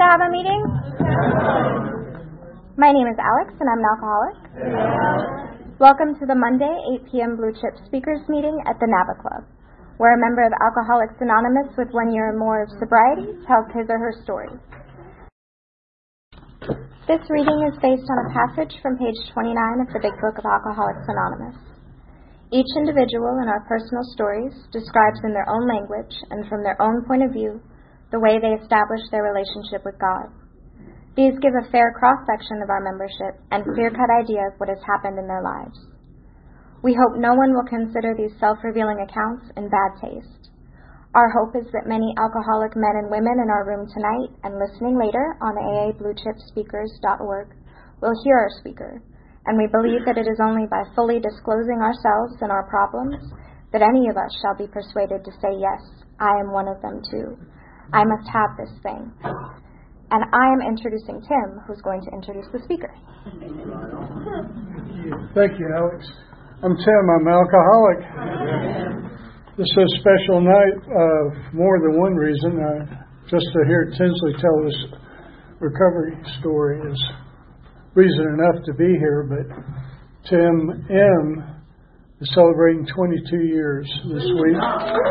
have a meeting? My name is Alex, and I'm an alcoholic. Welcome to the Monday 8 p.m. Blue Chip Speakers meeting at the NABA Club, where a member of Alcoholics Anonymous with 1 year or more of sobriety tells his or her story. This reading is based on a passage from page 29 of the Big Book of Alcoholics Anonymous. Each individual in our personal stories describes in their own language and from their own point of view the way they establish their relationship with God. These give a fair cross-section of our membership and clear-cut idea of what has happened in their lives. We hope no one will consider these self-revealing accounts in bad taste. Our hope is that many alcoholic men and women in our room tonight and listening later on aabluechipspeakers.org will hear our speaker, and we believe that it is only by fully disclosing ourselves and our problems that any of us shall be persuaded to say, yes, I am one of them too. I must have this thing. And I am introducing Tim, who's going to introduce the speaker. Thank you, Alex. I'm Tim. I'm an alcoholic. This is a special night for more than one reason. Just to hear Tinsley tell his recovery story is reason enough to be here, but Tim M. is celebrating 22 years this week.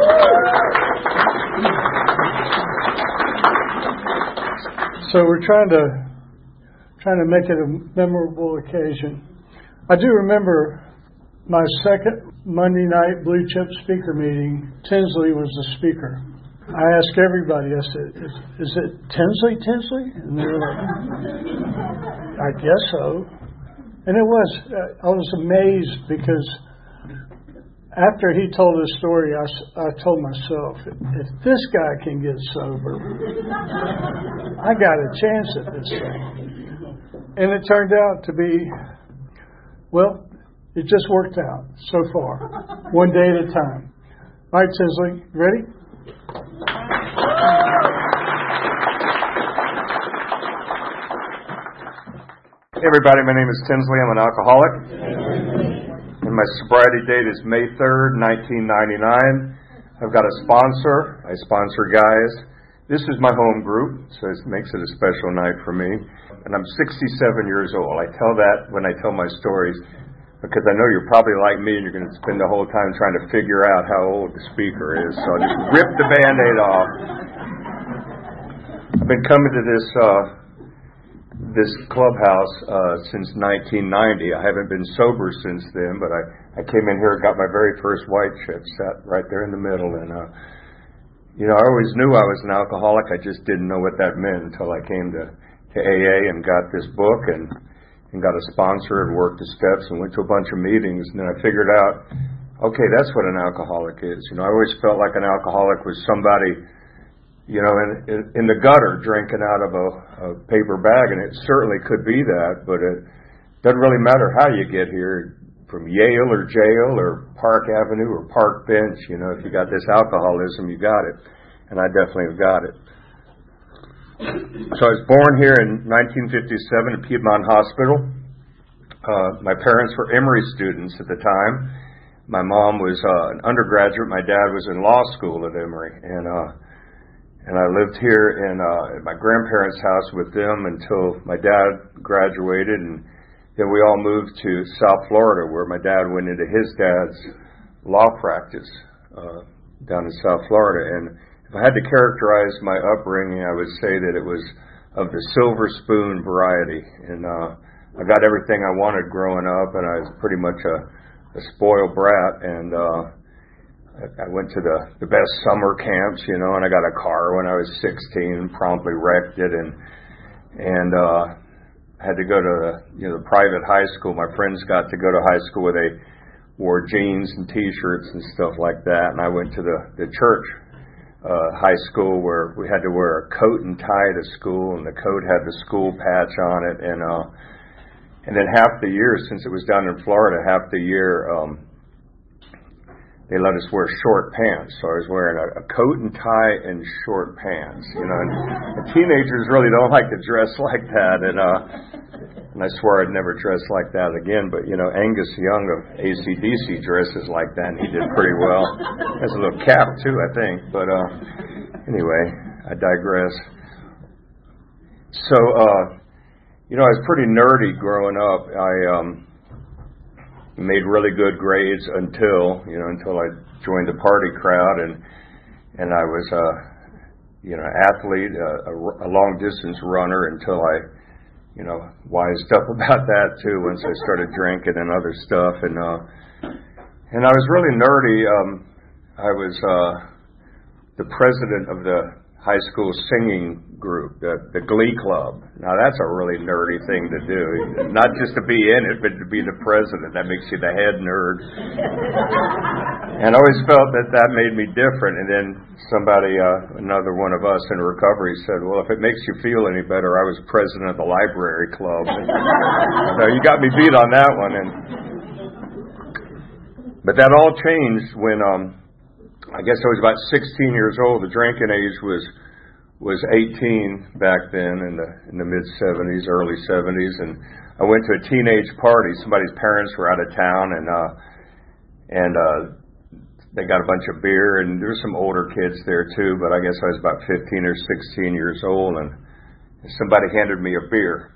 So we're trying to make it a memorable occasion. I do remember my second Monday night Blue Chip speaker meeting. Tinsley was the speaker. I asked everybody, I said, is it Tinsley? And they were like, I guess so. And it was. I was amazed because after he told his story, I told myself, if this guy can get sober, I got a chance at this thing. And it turned out to be, well, it just worked out so far, one day at a time. All right, Tinsley, ready? Hey everybody, my name is Tinsley. I'm an alcoholic. And my sobriety date is May 3rd, 1999. I've got a sponsor. I sponsor guys. This is my home group, so it makes it a special night for me. And I'm 67 years old. I tell that when I tell my stories because I know you're probably like me and you're going to spend the whole time trying to figure out how old the speaker is. So I'll just rip the Band-Aid off. I've been coming to this clubhouse since 1990. I haven't been sober since then, but I came in here and got my very first white chip, sat right there in the middle. And, I always knew I was an alcoholic. I just didn't know what that meant until I came to AA and got this book and got a sponsor and worked the steps and went to a bunch of meetings. And then I figured out, okay, that's what an alcoholic is. I always felt like an alcoholic was somebody in the gutter drinking out of a paper bag, and it certainly could be that, but it doesn't really matter how you get here, from Yale or jail or Park Avenue or Park Bench. If you got this alcoholism, you got it, and I definitely have got it. So I was born here in 1957 at Piedmont Hospital. My parents were Emory students at the time. My mom was an undergraduate. My dad was in law school at Emory, and I lived here in my grandparents' house with them until my dad graduated, and then we all moved to South Florida, where my dad went into his dad's law practice down in South Florida. And if I had to characterize my upbringing, I would say that it was of the silver spoon variety. And I got everything I wanted growing up, and I was pretty much a spoiled brat. And I went to the best summer camps, and I got a car when I was 16, promptly wrecked it, and had to go to the private high school. My friends got to go to high school where they wore jeans and T-shirts and stuff like that, and I went to the church high school where we had to wear a coat and tie to school, and the coat had the school patch on it, and then half the year, since it was down in Florida, half the year they let us wear short pants. So I was wearing a coat and tie and short pants, and teenagers really don't like to dress like that, and I swore I'd never dress like that again, but Angus Young of AC/DC dresses like that, and he did pretty well. Has a little cap too, I think, but anyway, I digress. So, I was pretty nerdy growing up. I made really good grades until I joined the party crowd, and I was athlete, a long distance runner until I wised up about that too once I started drinking and other stuff, and I was really nerdy. I was the president of the high school singing group, the Glee Club. Now that's a really nerdy thing to do. Not just to be in it, but to be the president. That makes you the head nerd. And I always felt that made me different. And then somebody, another one of us in recovery said, well, if it makes you feel any better, I was president of the library club. So you got me beat on that one. But that all changed when I guess I was about 16 years old. The drinking age was 18 back then in the mid 70s, early 70s, and I went to a teenage party. Somebody's parents were out of town, and they got a bunch of beer, and there were some older kids there too. But I guess I was about 15 or 16 years old, and somebody handed me a beer.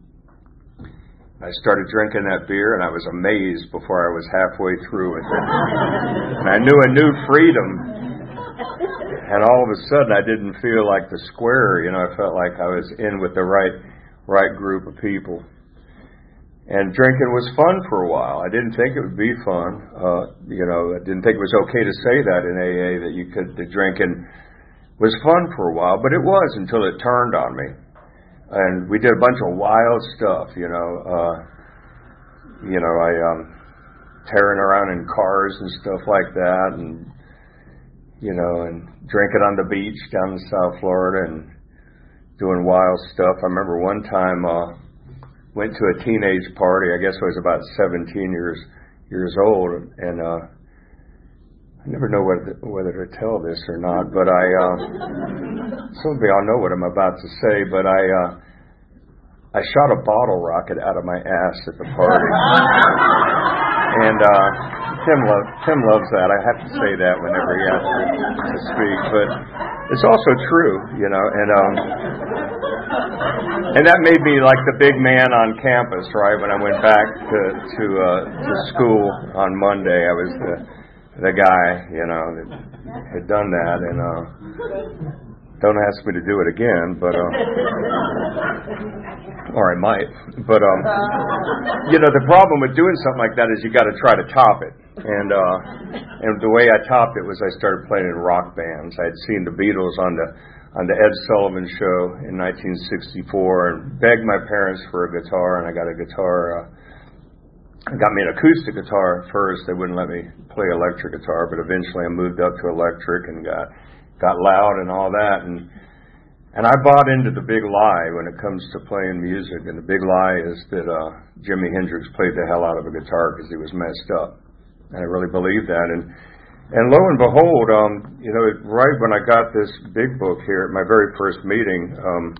I started drinking that beer, and I was amazed before I was halfway through it. And I knew a new freedom. And all of a sudden, I didn't feel like the square. I felt like I was in with the right group of people. And drinking was fun for a while. I didn't think it would be fun. I didn't think it was okay to say that in AA, that drinking was fun for a while. But it was until it turned on me. And we did a bunch of wild stuff, I tearing around in cars and stuff like that, and drinking on the beach down in South Florida and doing wild stuff. I remember one time went to a teenage party. I guess I was about 17 years old, and I never know whether to tell this or not, but some of y'all know what I'm about to say, but I shot a bottle rocket out of my ass at the party. And Tim loves that. I have to say that whenever he asks me to speak, but it's also true, and that made me like the big man on campus, right? When I went back to school on Monday, I was the guy, that had done that, and don't ask me to do it again, but or I might. But the problem with doing something like that is you got to try to top it, and the way I topped it was I started playing in rock bands. I had seen the Beatles on the Ed Sullivan Show in 1964, and begged my parents for a guitar, and I got a guitar. Got me an acoustic guitar at first. They wouldn't let me play electric guitar, but eventually I moved up to electric and got loud and all that. And I bought into the big lie when it comes to playing music. And the big lie is that Jimi Hendrix played the hell out of a guitar because he was messed up. And I really believe that. And lo and behold, right when I got this big book here at my very first meeting,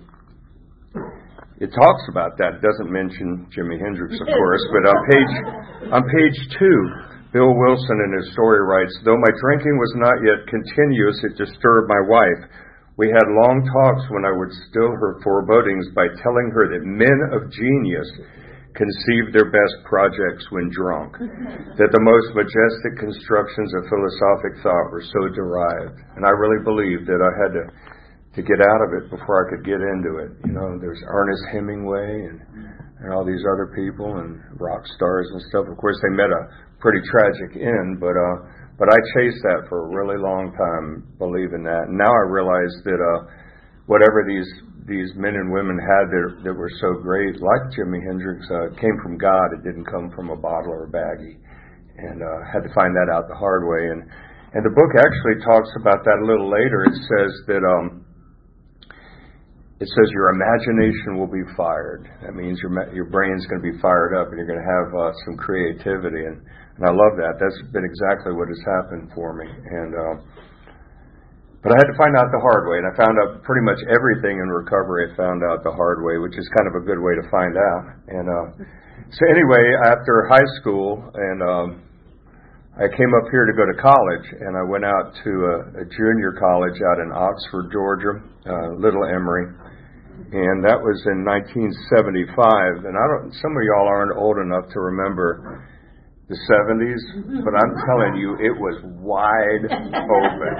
it talks about that. It doesn't mention Jimi Hendrix, of course, but on page 2, Bill Wilson in his story writes, though my drinking was not yet continuous, it disturbed my wife. We had long talks when I would still her forebodings by telling her that men of genius conceived their best projects when drunk, that the most majestic constructions of philosophic thought were so derived. And I really believed that I had to get out of it before I could get into it. There's Ernest Hemingway and all these other people and rock stars and stuff. Of course, they met a pretty tragic end, but I chased that for a really long time, believing that. And now I realize that whatever these men and women had that were so great, like Jimi Hendrix, came from God. It didn't come from a bottle or a baggie, and had to find that out the hard way. And the book actually talks about that a little later. It says that your imagination will be fired. That means your brain's going to be fired up, and you're going to have some creativity. And I love that. That's been exactly what has happened for me. But I had to find out the hard way, and I found out pretty much everything in recovery. I found out the hard way, which is kind of a good way to find out. And so anyway, after high school, and I came up here to go to college, and I went out to a junior college out in Oxford, Georgia, Little Emory. and that was in 1975. And some of y'all aren't old enough to remember the 70s, but I'm telling you, it was wide open.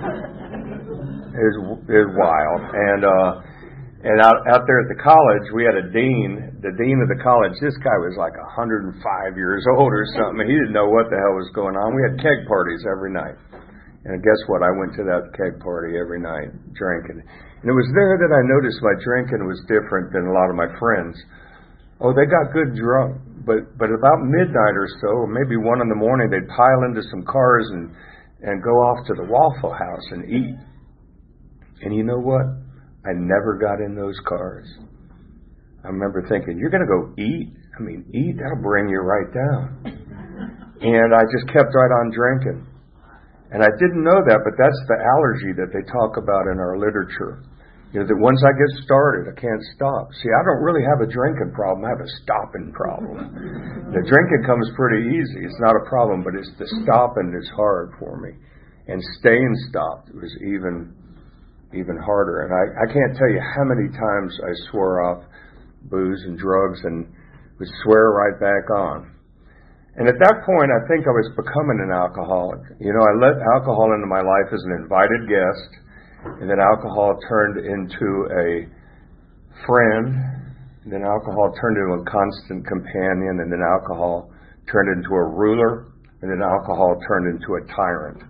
It was wild. And out there at the college, we had a dean. The dean of the college, this guy was like 105 years old or something. He didn't know what the hell was going on. We had keg parties every night. And guess what? I went to that keg party every night, drinking. And it was there that I noticed my drinking was different than a lot of my friends. Oh, they got good drunk. But about midnight or so, or maybe 1 in the morning, they'd pile into some cars and go off to the Waffle House and eat. And you know what? I never got in those cars. I remember thinking, you're going to go eat? I mean, eat? That'll bring you right down. And I just kept right on drinking. And I didn't know that, but that's the allergy that they talk about in our literature. You know, that once I get started, I can't stop. See, I don't really have a drinking problem. I have a stopping problem. The drinking comes pretty easy. It's not a problem, but it's the stopping that's hard for me. And staying stopped was even harder. And I can't tell you how many times I swore off booze and drugs and would swear right back on. And at that point, I think I was becoming an alcoholic. You know, I let alcohol into my life as an invited guest. And then alcohol turned into a friend, and then alcohol turned into a constant companion, and then alcohol turned into a ruler, and then alcohol turned into a tyrant.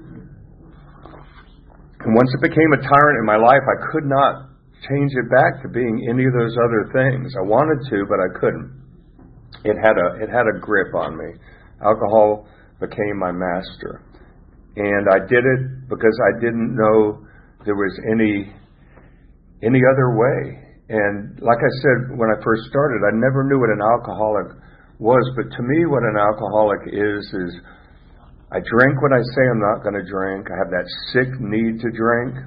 And once it became a tyrant in my life, I could not change it back to being any of those other things. I wanted to, but I couldn't. It had a grip on me. Alcohol became my master. And I did it because I didn't know there was any other way. And like I said when I first started, I never knew what an alcoholic was. But to me, what an alcoholic is I drink when I say I'm not going to drink. I have that sick need to drink.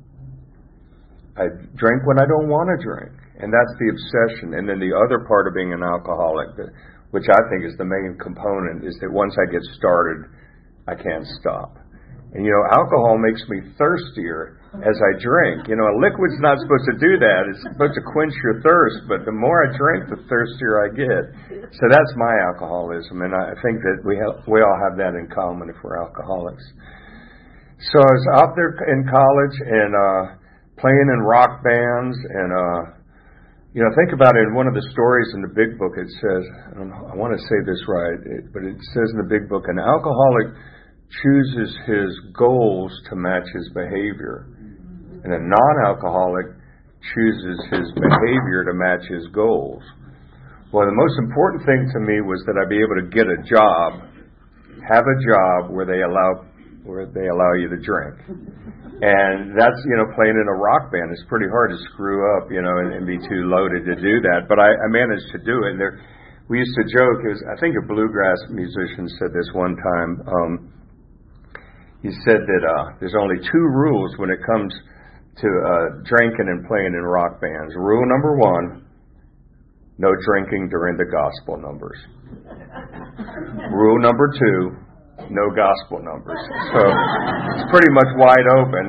I drink when I don't want to drink. And that's the obsession. And then the other part of being an alcoholic, which I think is the main component, is that once I get started, I can't stop. And, you know, alcohol makes me thirstier as I drink. You know, a liquid's not supposed to do that. It's supposed to quench your thirst. But the more I drink, the thirstier I get. So that's my alcoholism. And I think that we all have that in common if we're alcoholics. So I was out there in college and playing in rock bands. And, you know, think about it. In one of the stories in the Big Book, it says, I want to say this right, but it says in the Big Book, an alcoholic chooses his goals to match his behavior. And a non-alcoholic chooses his behavior to match his goals. Well, the most important thing to me was that I be able to get a job, have a job where they allow you to drink. And that's, you know, playing in a rock band. It's pretty hard to screw up, you know, and be too loaded to do that. But I managed to do it. And we used to joke, I think a bluegrass musician said this one time, he said that there's only 2 rules when it comes to drinking and playing in rock bands. Rule number 1, no drinking during the gospel numbers. Rule number 2, no gospel numbers. So it's pretty much wide open.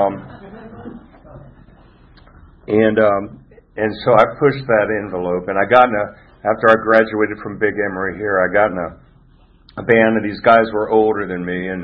And so I pushed that envelope. And after I graduated from Big Emory here, I got in a band, and these guys were older than me, and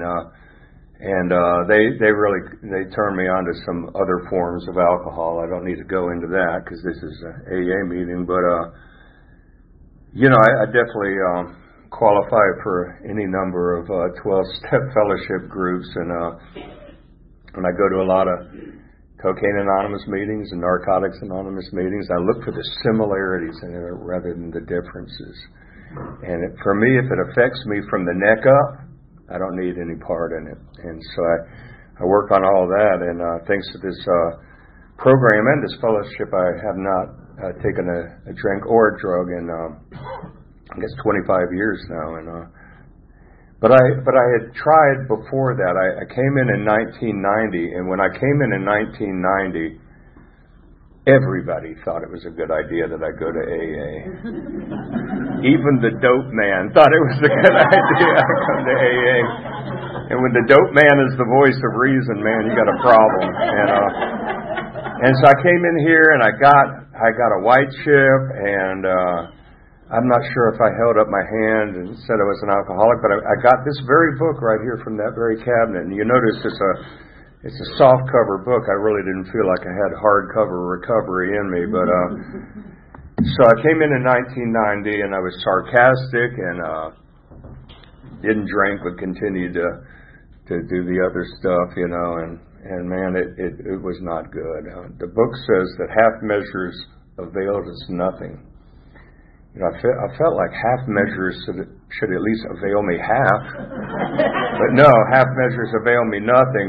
they turned me on to some other forms of alcohol. I don't need to go into that because this is an AA meeting, but you know, I definitely qualify for any number of 12-step fellowship groups, and I go to a lot of Cocaine Anonymous meetings and Narcotics Anonymous meetings. I look for the similarities in it rather than the differences. And for me, if it affects me from the neck up, I don't need any part in it. And so I work on all that. And thanks to this program and this fellowship, I have not taken a drink or a drug in, I guess, 25 years now. And but I had tried before that. I came in 1990, and when I came in 1990, everybody thought it was a good idea that I go to AA. Even the dope man thought it was a good idea I come to AA. And when the dope man is the voice of reason, man, you got a problem. And And so I came in here and I got a white chip, and I'm not sure if I held up my hand and said I was an alcoholic, but I got this very book right here from that very cabinet. And you notice it's a soft cover book. I really didn't feel like I had hardcover recovery in me, but so I came in 1990, and I was sarcastic and didn't drink, but continued to do the other stuff, and man, it was not good. The book says that half measures availed us nothing. I felt like half measures should at least avail me half, but no, half measures avail me nothing.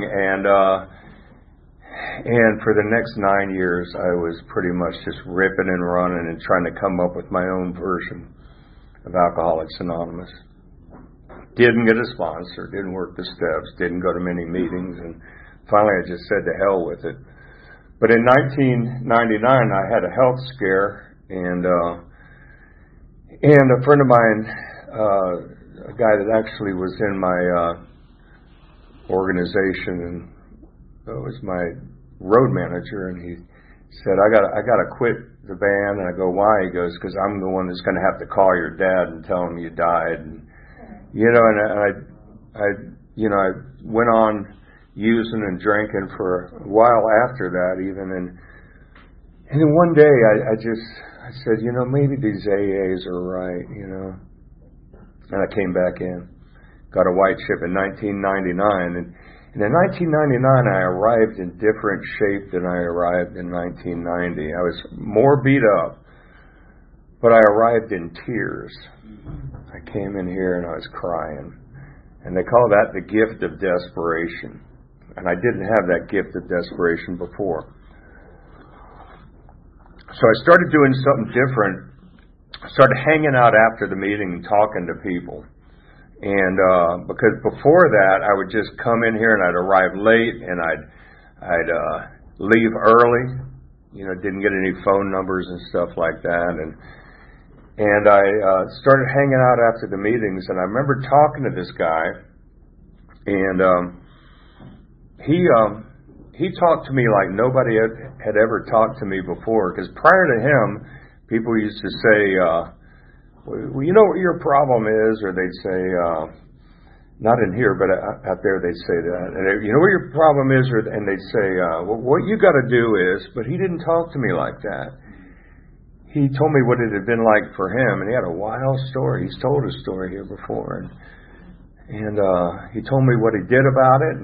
And for the next 9 years, I was pretty much just ripping and running and trying to come up with my own version of Alcoholics Anonymous. Didn't get a sponsor, didn't work the steps, didn't go to many meetings, and finally I just said to hell with it. But in 1999, I had a health scare, and a friend of mine, a guy that actually was in my organization and was my road manager, and he said, I gotta quit the band. And I go, why? He goes, because I'm the one that's going to have to call your dad and tell him you died. And I went on using and drinking for a while after that even, and then one day I said, maybe these AAs are right, and I came back in, got a white chip in 1999, and in 1999 I arrived in different shape than I arrived in 1990. I was more beat up, but I arrived in tears. I came in here and I was crying. And they call that the gift of desperation. And I didn't have that gift of desperation before. So I started doing something different. I started hanging out after the meeting and talking to people. And because before that, I would just come in here and I'd arrive late and I'd leave early. Didn't get any phone numbers and stuff like that. And I started hanging out after the meetings, and I remember talking to this guy, and he talked to me like nobody had ever talked to me before, because prior to him, people used to say, well, you know what your problem is, or they'd say, not in here, but out there they'd say that, and you know what your problem is, and they'd say, well, what you got to do is, but he didn't talk to me like that. He told me what it had been like for him, and he had a wild story. He's told a story here before, and he told me what he did about it,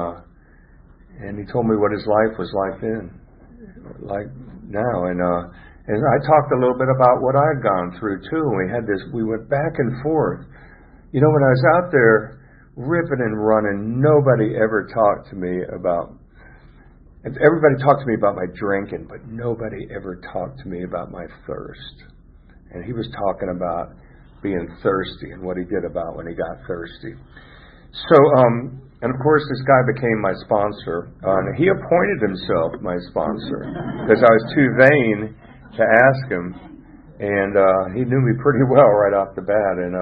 and he told me what his life was like then, like now, and I talked a little bit about what I'd gone through too. And we went back and forth. When I was out there ripping and running, nobody ever talked to me about. Everybody talked to me about my drinking, but nobody ever talked to me about my thirst. And he was talking about being thirsty and what he did about when he got thirsty. So, and of course, this guy became my sponsor. And he appointed himself my sponsor because I was too vain to ask him. And he knew me pretty well right off the bat. And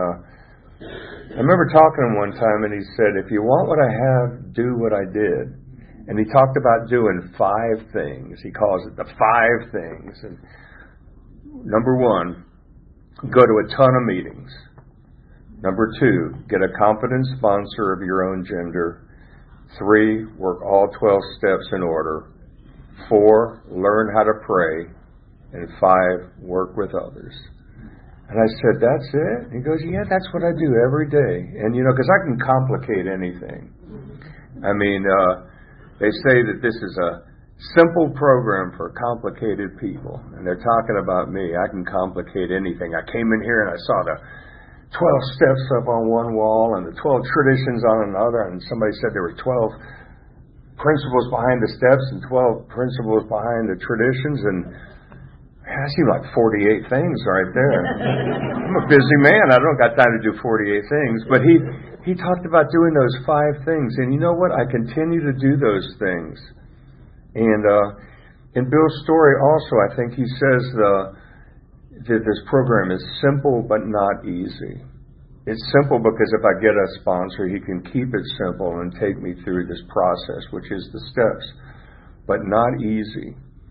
I remember talking to him one time, and he said, if you want what I have, do what I did. And he talked about doing 5 things. He calls it the 5 things. And number 1, go to a ton of meetings. Number 2, get a competent sponsor of your own gender. 3, work all 12 steps in order. 4, learn how to pray. And 5, work with others. And I said, that's it? He goes, yeah, that's what I do every day. And, because I can complicate anything. I mean, they say that this is a simple program for complicated people. And they're talking about me. I can complicate anything. I came in here and I saw the 12 steps up on one wall and the 12 traditions on another. And somebody said there were 12 principles behind the steps and 12 principles behind the traditions. And I see like 48 things right there. I'm a busy man. I don't got time to do 48 things. But he talked about doing those 5 things. And you know what? I continue to do those things. And in Bill's story also, I think he says that this program is simple but not easy. It's simple because if I get a sponsor, he can keep it simple and take me through this process, which is the steps, but not easy.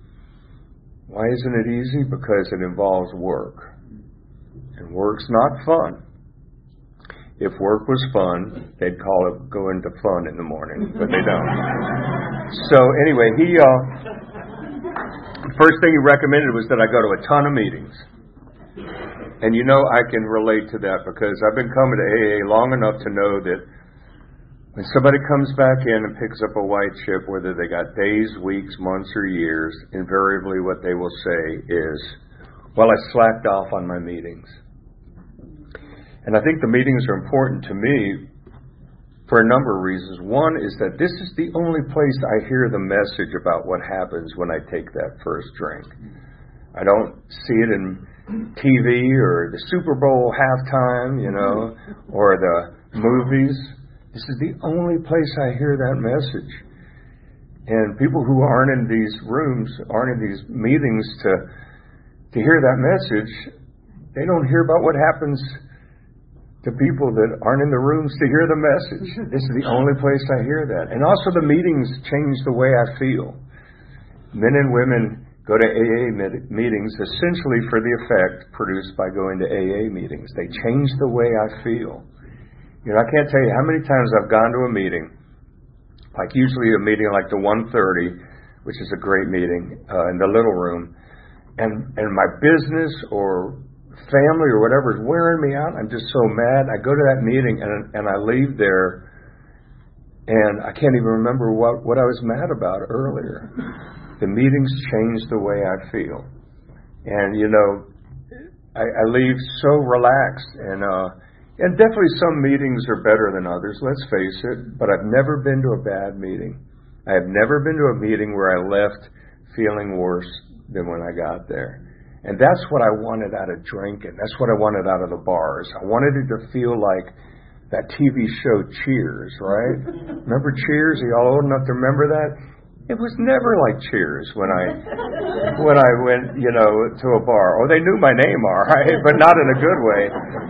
Why isn't it easy? Because it involves work. And work's not fun. If work was fun, they'd call it going to fun in the morning, but they don't. So anyway, the first thing he recommended was that I go to a ton of meetings. And I can relate to that because I've been coming to AA long enough to know that when somebody comes back in and picks up a white chip, whether they got days, weeks, months, or years, invariably what they will say is, well, I slacked off on my meetings. And I think the meetings are important to me for a number of reasons. One is that this is the only place I hear the message about what happens when I take that first drink. I don't see it in TV or the Super Bowl halftime, or the movies. This is the only place I hear that message. And people who aren't in these rooms, aren't in these meetings to hear that message, they don't hear about what happens to people that aren't in the rooms to hear the message. This is the only place I hear that. And also the meetings change the way I feel. Men and women go to AA meetings essentially for the effect produced by going to AA meetings. They change the way I feel. I can't tell you how many times I've gone to a meeting, like usually a meeting like the 1:30, which is a great meeting, in the little room, and my business or family or whatever is wearing me out. I'm just so mad. I go to that meeting and I leave there and I can't even remember what I was mad about earlier. The meetings change the way I feel. And, I leave so relaxed and definitely some meetings are better than others, let's face it, but I've never been to a bad meeting. I have never been to a meeting where I left feeling worse than when I got there. And that's what I wanted out of drinking. That's what I wanted out of the bars. I wanted it to feel like that TV show Cheers, right? Remember Cheers? Are you all old enough to remember that? It was never like Cheers when I went, to a bar. Oh, they knew my name, all right, but not in a good way.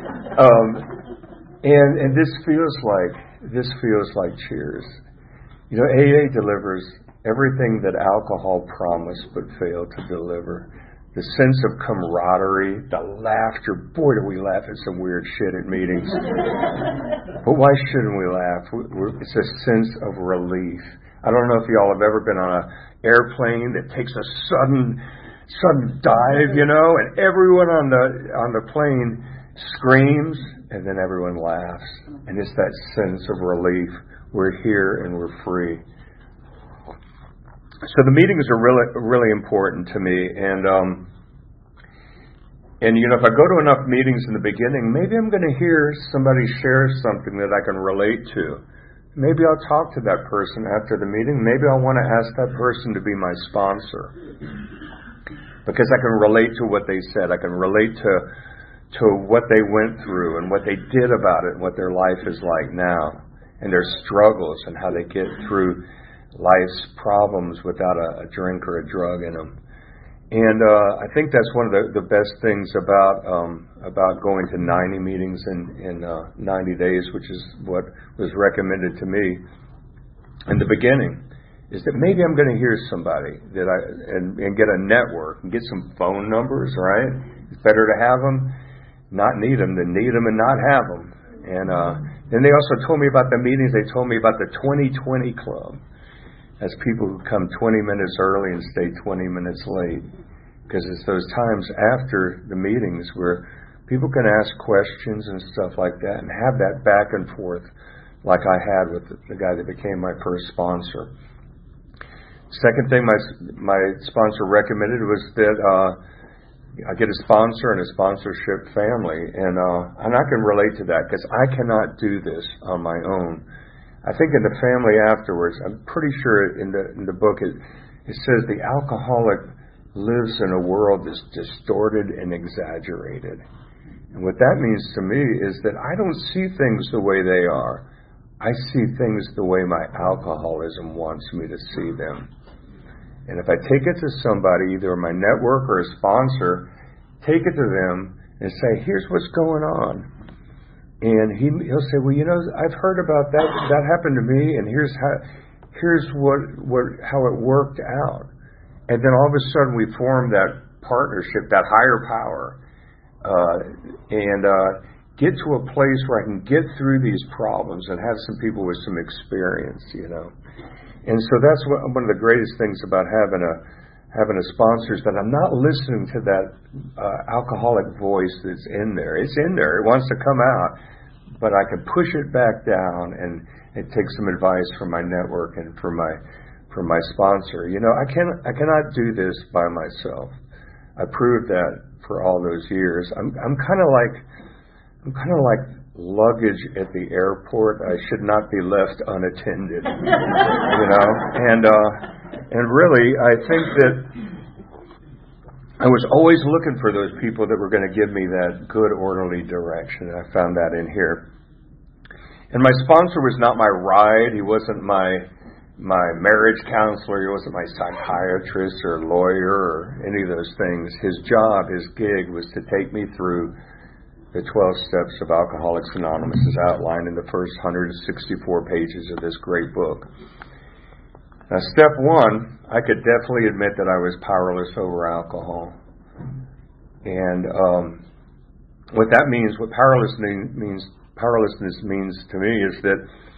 And this feels like Cheers. AA delivers everything that alcohol promised but failed to deliver. The sense of camaraderie, the laughter. Boy, do we laugh at some weird shit at meetings. But why shouldn't we laugh? It's a sense of relief. I don't know if y'all have ever been on an airplane that takes a sudden dive, and everyone on the plane screams, and then everyone laughs. And it's that sense of relief. We're here and we're free. So the meetings are really important to me, and if I go to enough meetings in the beginning, maybe I'm going to hear somebody share something that I can relate to. Maybe I'll talk to that person after the meeting. Maybe I'll want to ask that person to be my sponsor because I can relate to what they said. I can relate to what they went through and what they did about it and what their life is like now and their struggles and how they get through life's problems without a drink or a drug in them. And I think that's one of the best things about going to 90 meetings in 90 days, which is what was recommended to me in the beginning, is that maybe I'm going to hear somebody and get a network and get some phone numbers, right? It's better to have them, not need them, than need them and not have them. And then they also told me about the meetings. They told me about the 20/20 club. As people who come 20 minutes early and stay 20 minutes late. Because it's those times after the meetings where people can ask questions and stuff like that and have that back and forth like I had with the guy that became my first sponsor. Second thing my sponsor recommended was that I get a sponsor and a sponsorship family. And I can relate to that because I cannot do this on my own. I think in the family afterwards, I'm pretty sure in the book it says the alcoholic lives in a world that's distorted and exaggerated. And what that means to me is that I don't see things the way they are. I see things the way my alcoholism wants me to see them. And if I take it to somebody, either my network or a sponsor, take it to them and say, here's what's going on. And he'll say, well, I've heard about that. That happened to me, and here's how it worked out. And then all of a sudden we formed that partnership, that higher power, and get to a place where I can get through these problems and have some people with some experience, And so that's one of the greatest things about having a sponsor is that I'm not listening to that alcoholic voice that's in there. It's in there. It wants to come out, but I can push it back down and take some advice from my network and from my sponsor. I cannot do this by myself. I proved that for all those years. I'm kind of like luggage at the airport. I should not be left unattended. And really, I think that I was always looking for those people that were going to give me that good, orderly direction. I found that in here. And my sponsor was not my ride. He wasn't my marriage counselor. He wasn't my psychiatrist or lawyer or any of those things. His job, his gig, was to take me through the 12 steps of Alcoholics Anonymous as outlined in the first 164 pages of this great book. Now, step one, I could definitely admit that I was powerless over alcohol. And what that means, what powerlessness means to me is that,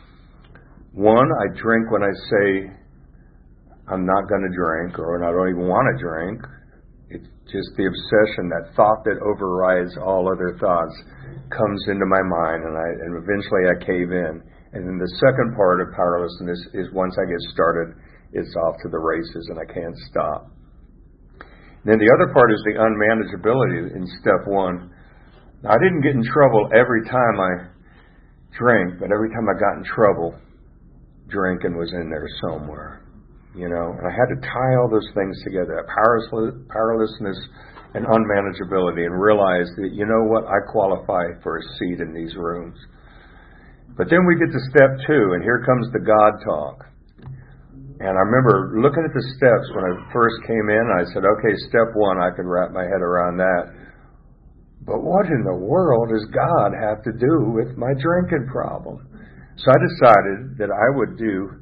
one, I drink when I say I'm not going to drink or I don't even want to drink. It's just the obsession, that thought that overrides all other thoughts comes into my mind, and eventually I cave in. And then the second part of powerlessness is once I get started, it's off to the races and I can't stop. And then the other part is the unmanageability in step one. Now, I didn't get in trouble every time I drank, but every time I got in trouble, drinking was in there somewhere. And I had to tie all those things together, powerlessness and unmanageability, and realize that, I qualify for a seat in these rooms. But then we get to step two, and here comes the God talk. And I remember looking at the steps when I first came in, I said, okay, step one, I could wrap my head around that. But what in the world does God have to do with my drinking problem? So I decided that I would do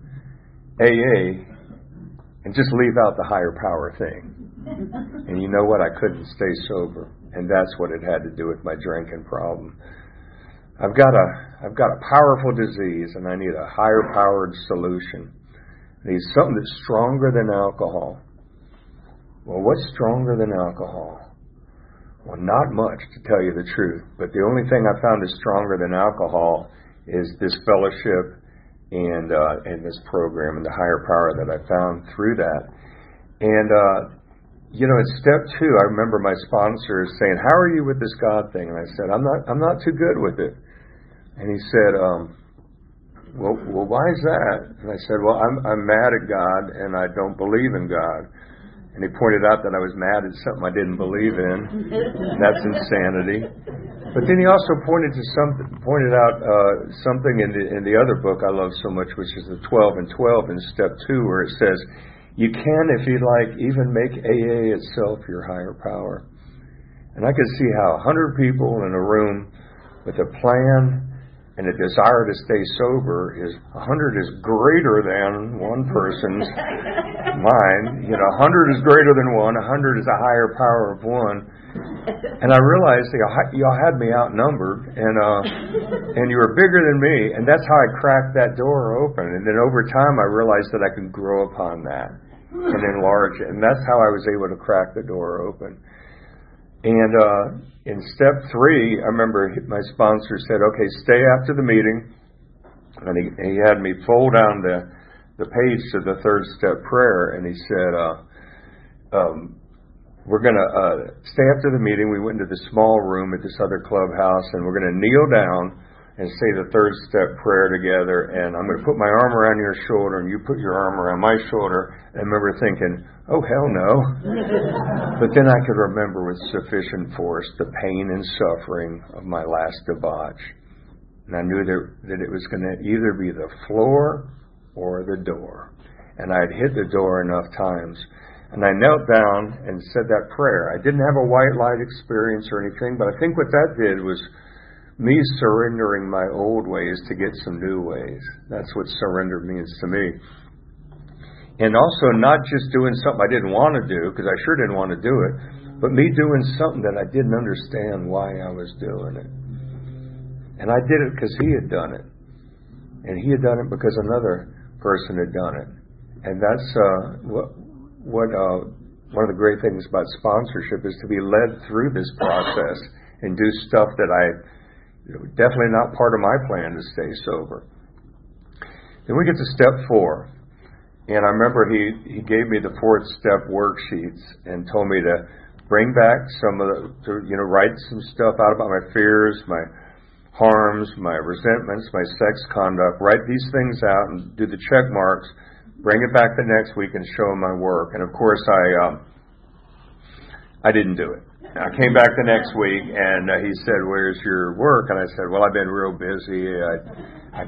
AA and just leave out the higher power thing. And you know what? I couldn't stay sober. And that's what it had to do with my drinking problem. I've got a powerful disease, and I need a higher powered solution. I need something that's stronger than alcohol. Well, what's stronger than alcohol? Well, not much, to tell you the truth. But the only thing I found is stronger than alcohol is this fellowship and this program and the higher power that I found through that. And, in step two, I remember my sponsor saying, how are you with this God thing? And I said, I'm not too good with it. And he said, well, why is that? And I said, well, I'm mad at God and I don't believe in God. And he pointed out that I was mad at something I didn't believe in. That's insanity. But then he also pointed out something in the other book I love so much, which is the 12 and 12 in step 2, where it says, you can, if you like, even make AA itself your higher power. And I could see how 100 people in a room with a plan and a desire to stay sober is 100 is greater than one person's mind. 100 is greater than one. 100 is a higher power of one. And I realized y'all had me outnumbered, and you were bigger than me. And that's how I cracked that door open. And then over time, I realized that I could grow upon that and enlarge it. And that's how I was able to crack the door open. And in step 3, I remember my sponsor said, okay, stay after the meeting. And he had me fold down the page to the third step prayer. And he said, we're going to stay after the meeting. We went into the small room at this other clubhouse, and we're going to kneel down and say the third step prayer together. And I'm going to put my arm around your shoulder, and you put your arm around my shoulder. And I remember thinking, oh, hell no. But then I could remember with sufficient force the pain and suffering of my last debauch. And I knew that it was going to either be the floor or the door. And I'd hit the door enough times. And I knelt down and said that prayer. I didn't have a white light experience or anything, but I think what that did was me surrendering my old ways to get some new ways. That's what surrender means to me. And also not just doing something I didn't want to do, because I sure didn't want to do it, but me doing something that I didn't understand why I was doing it. And I did it because he had done it. And he had done it because another person had done it. And that's one of the great things about sponsorship is to be led through this process and do stuff that definitely not part of my plan to stay sober. Then we get to step 4. And I remember he gave me the 4th step worksheets and told me to bring back some of write some stuff out about my fears, my harms, my resentments, my sex conduct. Write these things out and do the check marks. Bring it back the next week and show him my work. And of course, I didn't do it. I came back the next week and he said, "Where's your work?" And I said, "Well, I've been real busy. I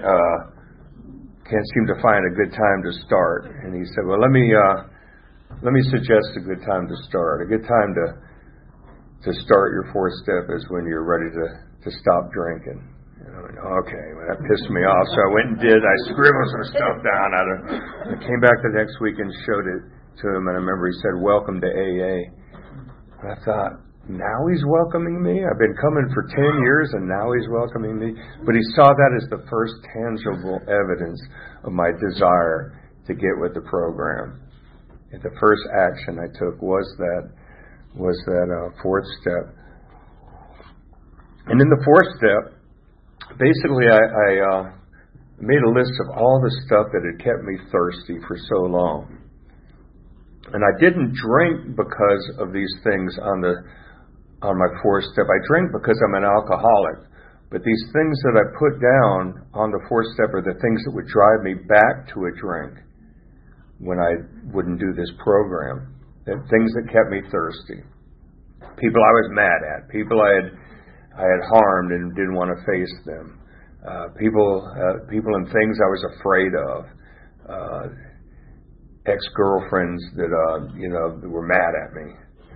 can't seem to find a good time to start." And he said, "Well, let me suggest a good time to start. A good time to start your 4th step is when you're ready to stop drinking." And I went, "Okay." Well, that pissed me off, so I went and did. I scribbled some stuff down. I came back the next week and showed it to him, and I remember he said, "Welcome to AA." And I thought, now he's welcoming me? I've been coming for 10 years and now he's welcoming me? But he saw that as the first tangible evidence of my desire to get with the program. And the first action I took was that 4th step. And in the 4th step, basically I made a list of all the stuff that had kept me thirsty for so long. And I didn't drink because of these things on my 4th step. I drink because I'm an alcoholic. But these things that I put down on the 4th step are the things that would drive me back to a drink when I wouldn't do this program. The things that kept me thirsty. People I was mad at. People I had harmed and didn't want to face them. People and things I was afraid of. Ex-girlfriends that were mad at me.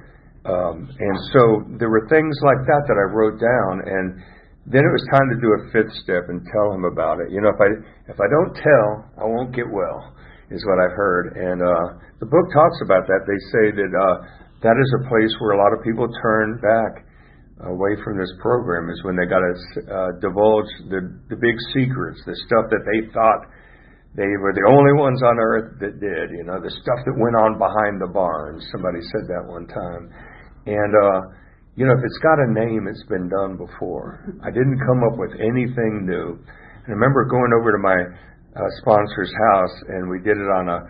And so there were things like that I wrote down, and then it was time to do a 5th step and tell him about it. If I don't tell, I won't get well, is what I've heard. And the book talks about that. They say that that is a place where a lot of people turn back away from this program, is when they got to divulge the big secrets, the stuff that they thought they were the only ones on earth that did, the stuff that went on behind the barns. Somebody said that one time. And, if it's got a name, it's been done before. I didn't come up with anything new. And I remember going over to my sponsor's house, and we did it on a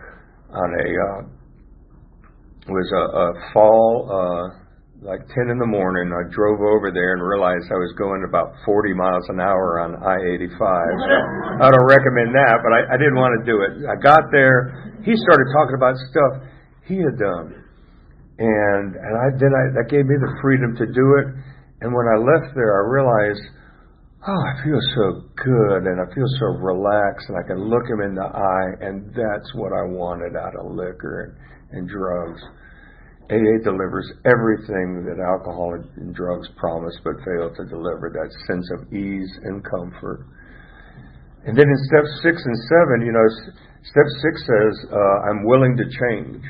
fall, like 10 in the morning. I drove over there and realized I was going about 40 miles an hour on I-85. So I don't recommend that, but I didn't want to do it. I got there. He started talking about stuff he had done. And that gave me the freedom to do it. And when I left there, I realized, I feel so good and I feel so relaxed and I can look him in the eye, and that's what I wanted out of liquor and drugs. AA delivers everything that alcohol and drugs promise but fail to deliver, that sense of ease and comfort. And then in steps 6 and 7, step 6 says, I'm willing to change.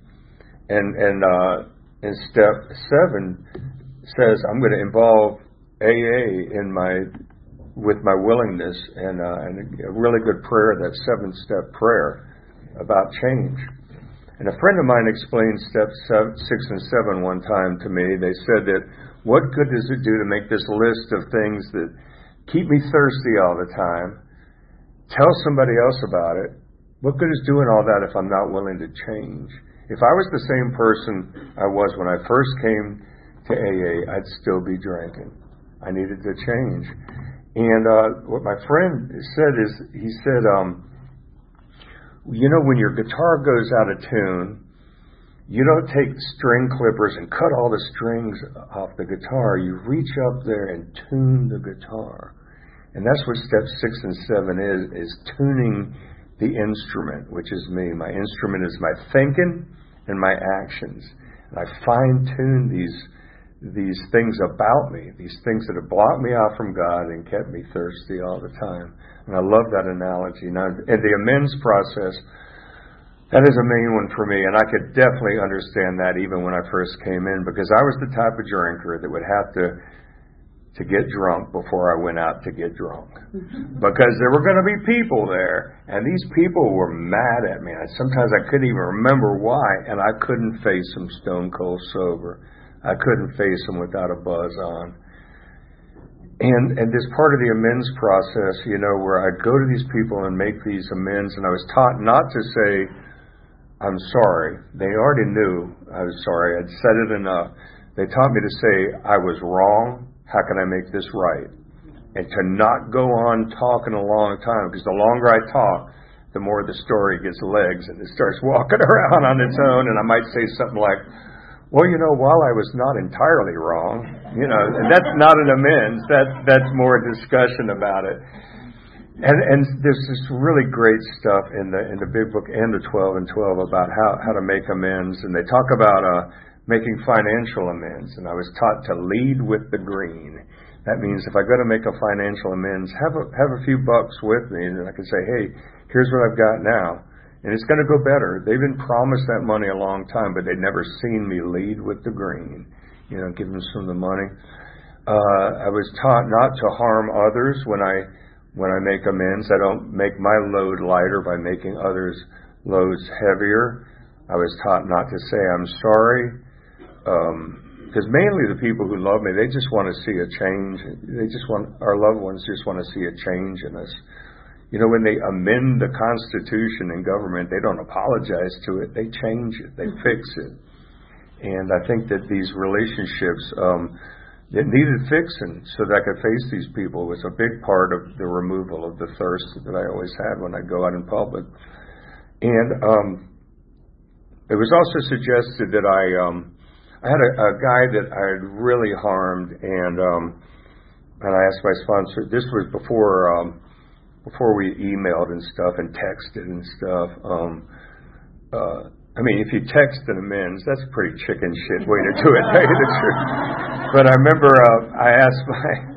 And step 7 says, I'm going to involve AA with my willingness, and a really good prayer, that 7-step prayer about change. And a friend of mine explained steps 6 and 7 one time to me. They said that, what good does it do to make this list of things that keep me thirsty all the time? Tell somebody else about it. What good is doing all that if I'm not willing to change? If I was the same person I was when I first came to AA, I'd still be drinking. I needed to change. And what my friend said is, he said, when your guitar goes out of tune, you don't take string clippers and cut all the strings off the guitar. You reach up there and tune the guitar. And that's what step 6 and 7 is tuning the instrument, which is me. My instrument is my thinking and my actions. And I fine-tune these things about me, these things that have blocked me out from God and kept me thirsty all the time. And I love that analogy. Now, in the amends process, That is a main one for me, and I could definitely understand that even when I first came in, because I was the type of drinker that would have to get drunk before I went out to get drunk. Because there were going to be people there, and these people were mad at me. Sometimes I couldn't even remember why, and I couldn't face them stone cold sober. I couldn't face them without a buzz on. And this part of the amends process, where I'd go to these people and make these amends, and I was taught not to say, I'm sorry. They already knew I was sorry. I'd said it enough. They taught me to say, I was wrong. How can I make this right? And to not go on talking a long time, because the longer I talk, the more the story gets legs and it starts walking around on its own. And I might say something like, well, while I was not entirely wrong, and that's not an amends. That's more a discussion about it. And there's this really great stuff in the big book and the 12 and 12 about how to make amends, and they talk about making financial amends. And I was taught to lead with the green. That means if I go to make a financial amends, have a few bucks with me, and I can say, hey, here's what I've got now, and it's going to go better. They've been promised that money a long time, but they'd never seen me lead with the green. Give them some of the money. I was taught not to harm others when I make amends. I don't make my load lighter by making others' loads heavier. I was taught not to say I'm sorry, because mainly the people who love me, they just want to see a change. Our loved ones just want to see a change in us. When they amend the Constitution and government, they don't apologize to it. They change it. They fix it. And I think that these relationships, it needed fixing so that I could face these people. It was a big part of the removal of the thirst that I always had when I go out in public. And it was also suggested that I had a guy that I had really harmed, and I asked my sponsor. This was before we emailed and stuff and texted and stuff. If you text an amends, that's a pretty chicken shit way to do it, tell you the truth. But I remember I asked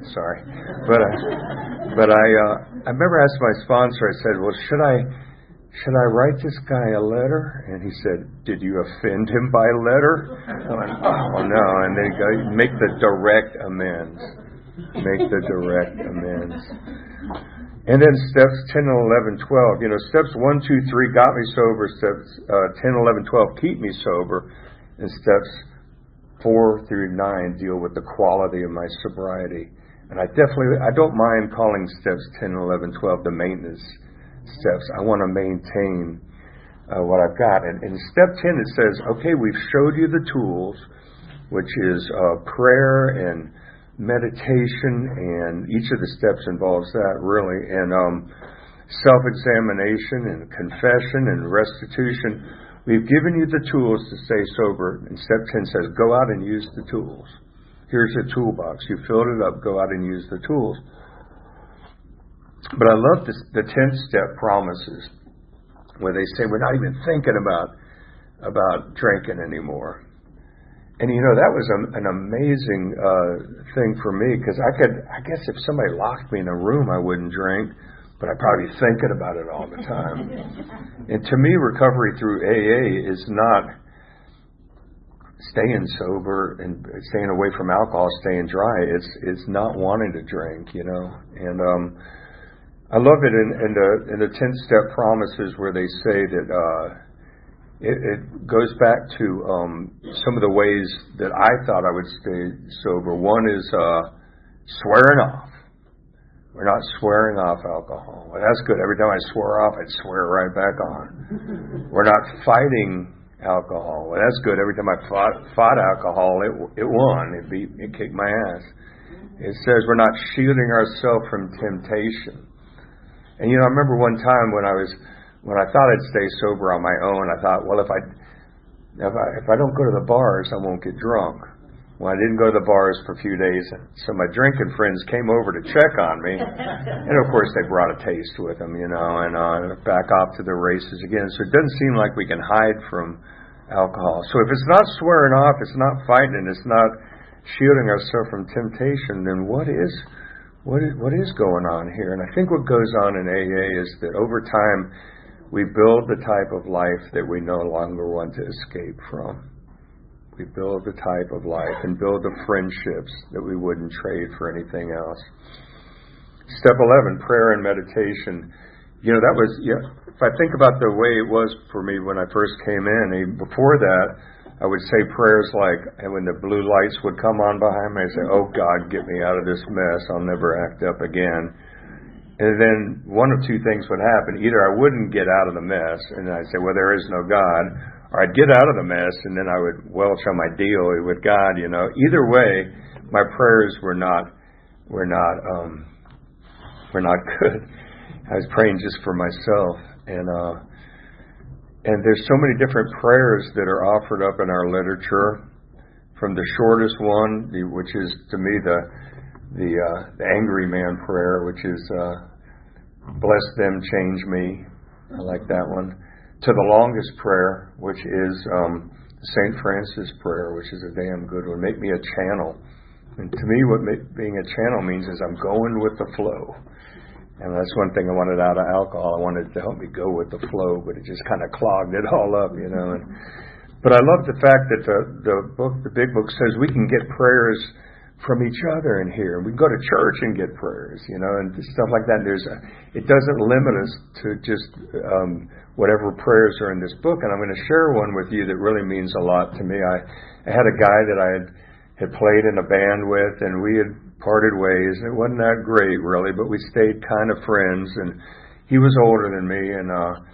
I remember asking my sponsor, I said, well, should I write this guy a letter? And he said, did you offend him by letter? I went, oh, no. And they go, make the direct amends. Make the direct amends. And then steps 10, 11, 12. Steps 1, 2, 3 got me sober. Steps 10, 11, 12 keep me sober. And steps 4 through 9 deal with the quality of my sobriety. And I don't mind calling steps 10, 11, 12 the maintenance steps. I want to maintain what I've got. And in step 10 it says, okay, we've showed you the tools, which is prayer and meditation, and each of the steps involves that really, and self-examination and confession and restitution. We've given you the tools to stay sober. And step 10 says, go out and use the tools. Here's your toolbox. You filled it up. Go out and use the tools. But I love the 10th step promises, where they say we're not even thinking about drinking anymore. And that was an amazing thing for me, because I guess if somebody locked me in a room, I wouldn't drink, but I'd probably be thinking about it all the time. And to me, recovery through AA is not staying sober and staying away from alcohol, staying dry. It's not wanting to drink, And I love it in the 10th step promises, where they say that it goes back to some of the ways that I thought I would stay sober. One is swearing off. We're not swearing off alcohol. Well, that's good. Every time I swore off, I'd swear right back on. We're not fighting alcohol. Well, that's good. Every time I fought alcohol, it won. It kicked my ass. It says we're not shielding ourselves from temptation. And I remember one time when I thought I'd stay sober on my own, I thought, well, if I don't go to the bars, I won't get drunk. Well, I didn't go to the bars for a few days, so my drinking friends came over to check on me, and of course they brought a taste with them, and back off to the races again. So it doesn't seem like we can hide from alcohol. So if it's not swearing off, it's not fighting, and it's not shielding ourselves from temptation, then what is going on here? And I think what goes on in AA is that over time we build the type of life that we no longer want to escape from. We build the type of life and build the friendships that we wouldn't trade for anything else. Step 11, prayer and meditation. That was, if I think about the way it was for me when I first came in, before that, I would say prayers like, and when the blue lights would come on behind me, I'd say, oh God, get me out of this mess. I'll never act up again. And then one of two things would happen. Either I wouldn't get out of the mess, and I'd say, well, there is no God, or I'd get out of the mess, and then I would welch on my deal with God, Either way, my prayers were not good. I was praying just for myself. And there's so many different prayers that are offered up in our literature, from the shortest one, which is to me the angry man prayer, which is bless them, change me. I like that one. To the longest prayer, which is St. Francis prayer, which is a damn good one. Make me a channel. And to me, what being a channel means is I'm going with the flow. And that's one thing I wanted out of alcohol. I wanted it to help me go with the flow, but it just kind of clogged it all up, But I love the fact that the big book says we can get prayers from each other in here. We can go to church and get prayers, and stuff like that. It doesn't limit us to just whatever prayers are in this book. And I'm going to share one with you that really means a lot to me. I had a guy that I had played in a band with, and we had parted ways. It wasn't that great, really, but we stayed kind of friends. And he was older than me, and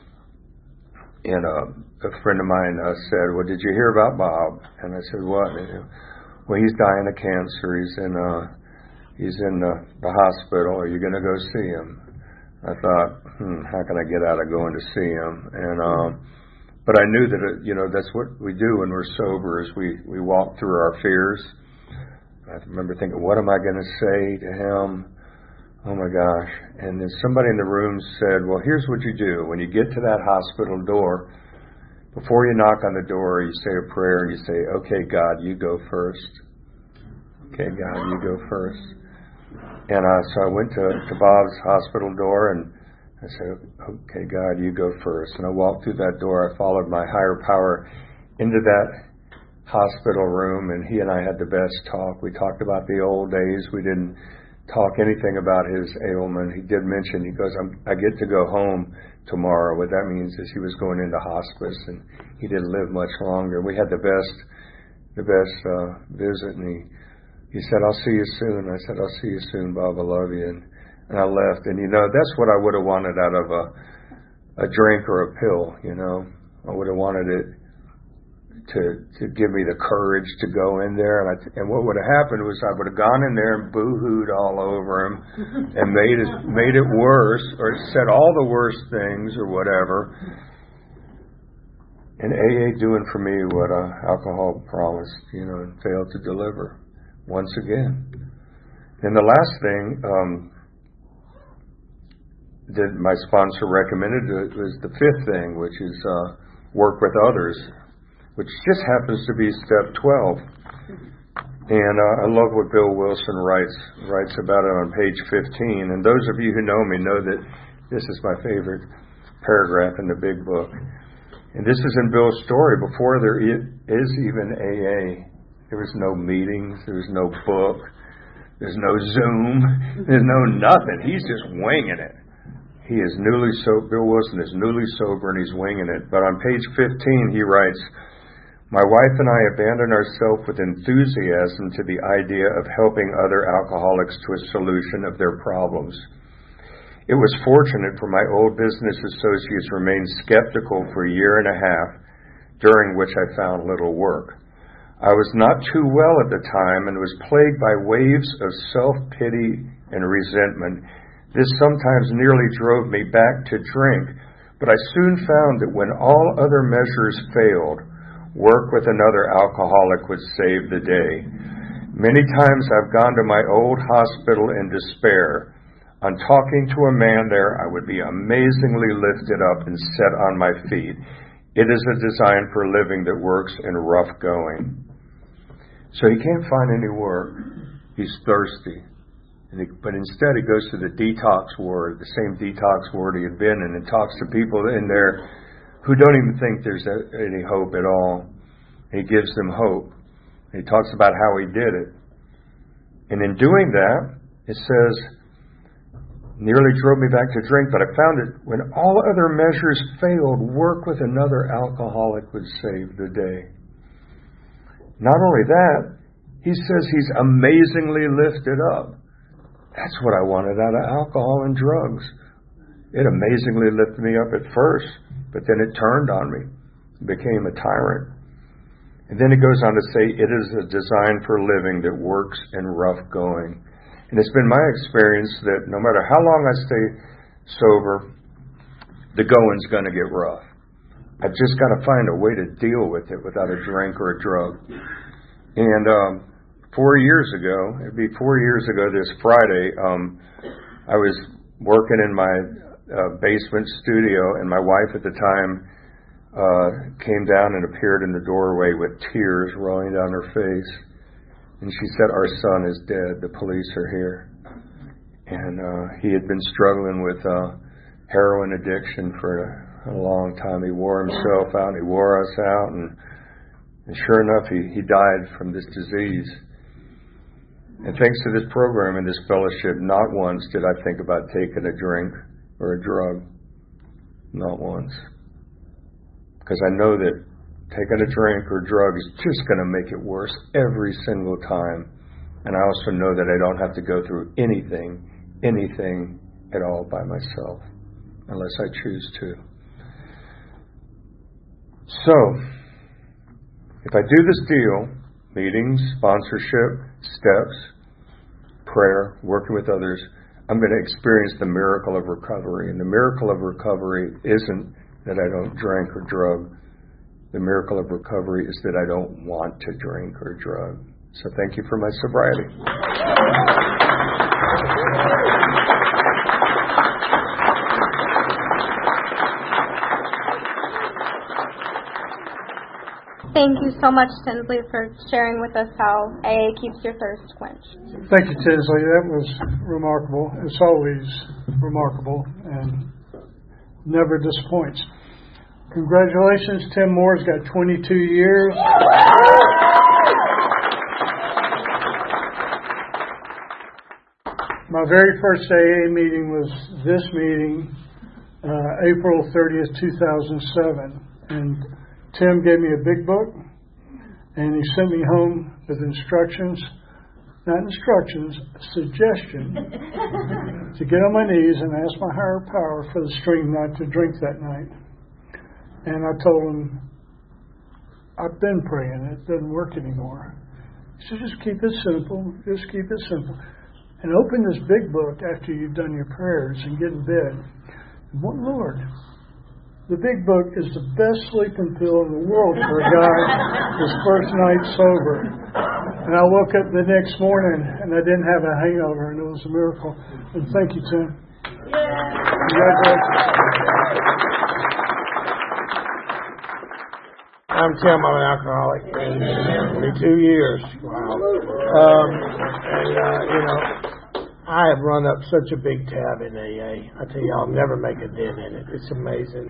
a friend of mine said, well, did you hear about Bob? And I said, what? Well, he's dying of cancer. He's in the hospital. Are you going to go see him? I thought, how can I get out of going to see him? And but I knew that that's what we do when we're sober, is we walk through our fears. I remember thinking, what am I going to say to him? Oh my gosh! And then somebody in the room said, well, here's what you do when you get to that hospital door. Before you knock on the door, you say a prayer. You say, okay, God, you go first. Okay, God, you go first. And so I went to Bob's hospital door, and I said, okay, God, you go first. And I walked through that door. I followed my higher power into that hospital room, and he and I had the best talk. We talked about the old days. We didn't talk anything about his ailment. He did mention, he goes, I get to go home tomorrow. What that means is he was going into hospice, and he didn't live much longer. We had the best visit, and he said, I'll see you soon. I said, I'll see you soon, Bob. I love you. And I left. And that's what I would have wanted out of a drink or a pill. I would have wanted it to give me the courage to go in there. And what would have happened was I would have gone in there and boo-hooed all over him and made it worse, or said all the worst things or whatever. And AA doing for me what alcohol promised, and failed to deliver once again. And the last thing that my sponsor recommended was the fifth thing, which is work with others, which just happens to be step 12. And I love what Bill Wilson writes about it on page 15. And those of you who know me know that this is my favorite paragraph in the big book. And this is in Bill's story. Before there is even AA, there was no meetings, there was no book, there's no Zoom, there's no nothing. He's just winging it. He is newly sober. Bill Wilson is newly sober, and he's winging it. But on page 15, he writes, my wife and I abandoned ourselves with enthusiasm to the idea of helping other alcoholics to a solution of their problems. It was fortunate for my old business associates remained skeptical for a year and a half, during which I found little work. I was not too well at the time and was plagued by waves of self-pity and resentment. This sometimes nearly drove me back to drink, but I soon found that when all other measures failed, work with another alcoholic would save the day. Many times I've gone to my old hospital in despair. On talking to a man there, I would be amazingly lifted up and set on my feet. It is a design for living that works in rough going. So he can't find any work. He's thirsty. But instead, he goes to the detox ward, the same detox ward he had been in, and talks to people in there who don't even think there's any hope at all. He gives them hope. He talks about how he did it. And in doing that, it says, nearly drove me back to drink, but I found it when all other measures failed, work with another alcoholic would save the day. Not only that, he says he's amazingly lifted up. That's what I wanted out of alcohol and drugs. It amazingly lifted me up at first, but then it turned on me. It became a tyrant. And then it goes on to say, it is a design for living that works in rough going. And it's been my experience that no matter how long I stay sober, the going's going to get rough. I've just got to find a way to deal with it without a drink or a drug. And 4 years ago, it'd be 4 years ago this Friday, I was working in my basement studio, and my wife at the time came down and appeared in the doorway with tears rolling down her face. And she said, our son is dead. The police are here. And he had been struggling with heroin addiction for a long time. He wore himself out. He wore us out. And sure enough, he died from this disease. And thanks to this program and this fellowship, not once did I think about taking a drink or a drug. Not once. Because I know that taking a drink or drug is just going to make it worse every single time. And I also know that I don't have to go through anything at all by myself, unless I choose to. So, if I do this deal, meetings, sponsorship, steps, prayer, working with others, I'm going to experience the miracle of recovery. And the miracle of recovery isn't that I don't drink or drug. The miracle of recovery is that I don't want to drink or drug. So thank you for my sobriety. Thank you so much, Tinsley, for sharing with us how AA keeps your thirst quenched. Thank you, Tinsley. That was remarkable. It's always remarkable and never disappoints. Congratulations, Tim Moore's got 22 years. My very first AA meeting was this meeting, April 30th, 2007. And Tim gave me a big book, and he sent me home with instructions, not instructions, suggestion, to get on my knees and ask my higher power for the strength not to drink that night. And I told him, I've been praying, it doesn't work anymore. He said, just keep it simple, just keep it simple. And open this big book after you've done your prayers and get in bed. And what, Lord, the big book is the best sleeping pill in the world for a guy his first night sober. And I woke up the next morning and I didn't have a hangover, and it was a miracle. And thank you, Tim. Congratulations. I'm Tim. I'm an alcoholic. 22 years. Wow. I have run up such a big tab in AA. I tell you, I'll never make a dent in it. It's amazing.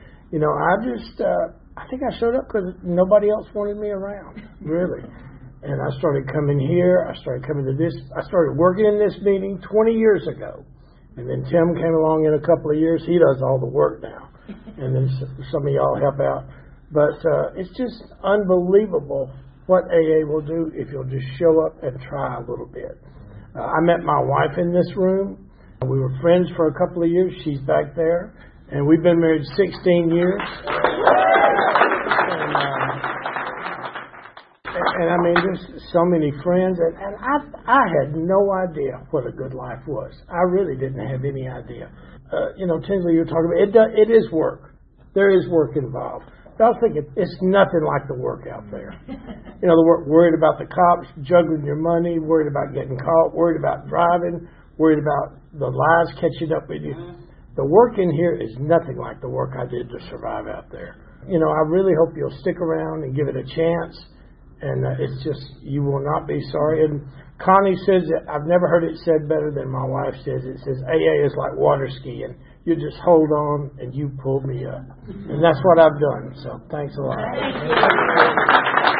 I think I showed up because nobody else wanted me around, really. And I started coming here. I started coming to this. I started working in this meeting 20 years ago. And then Tim came along in a couple of years. He does all the work now. And then some of y'all help out. But it's just unbelievable what AA will do if you'll just show up and try a little bit. I met my wife in this room. We were friends for a couple of years. She's back there. And we've been married 16 years. And I mean, there's so many friends. And I had no idea what a good life was. I really didn't have any idea. Tinsley, you're talking about, it is work. There is work involved. I was thinking, it's nothing like the work out there. The work, worried about the cops, juggling your money, worried about getting caught, worried about driving, worried about the lies catching up with you. The work in here is nothing like the work I did to survive out there. I really hope you'll stick around and give it a chance And it's just, you will not be sorry. And Connie says it, I've never heard it said better than my wife says. It says AA is like water skiing. You just hold on and you pull me up. And that's what I've done. So thanks a lot.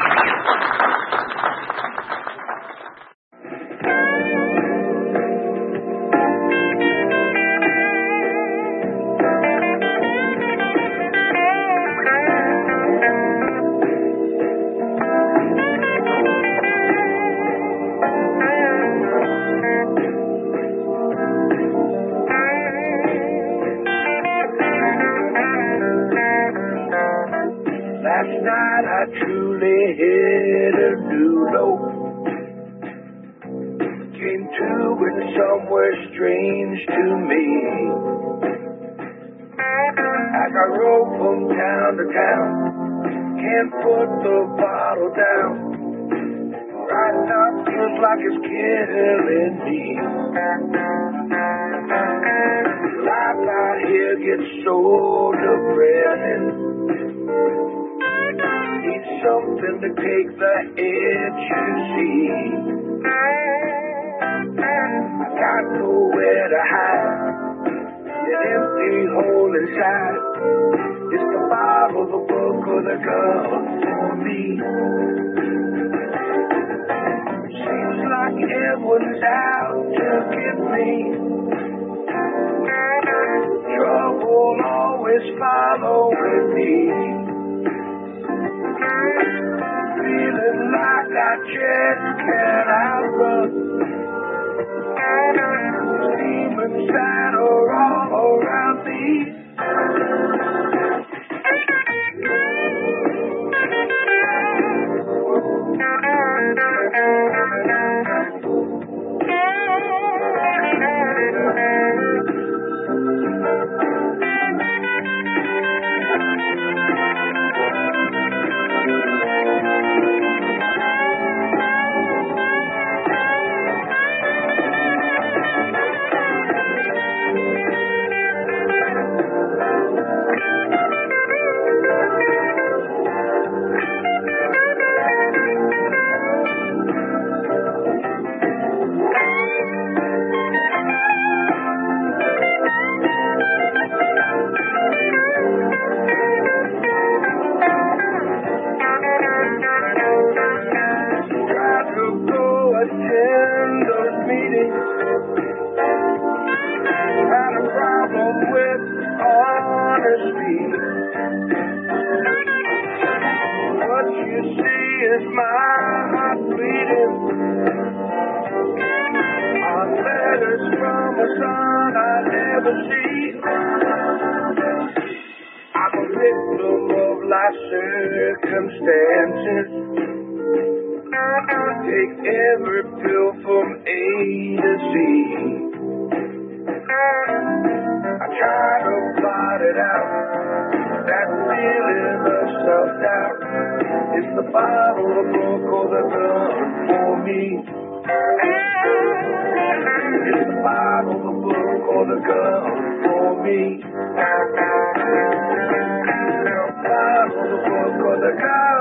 Last night I truly hit a new low. Came to it somewhere strange to me. As I rode from town to town, can't put the bottle down. Right now feels like it's killing me. Life out here gets so depressing. Need something to take the edge, you see. I got nowhere to hide. An empty hole inside. It's the Bible, the book, or the gun for me. Seems like everyone's out to get me. Trouble always following me. Feeling like I just can't outrun. Demons that are all around me. Circumstances take every pill from A to Z. I try to blot it out, that feeling of self-doubt. It's the Bible, the book, or the gun for me. It's the Bible, the book, or the gun for me. The Bible, the book, or the gun.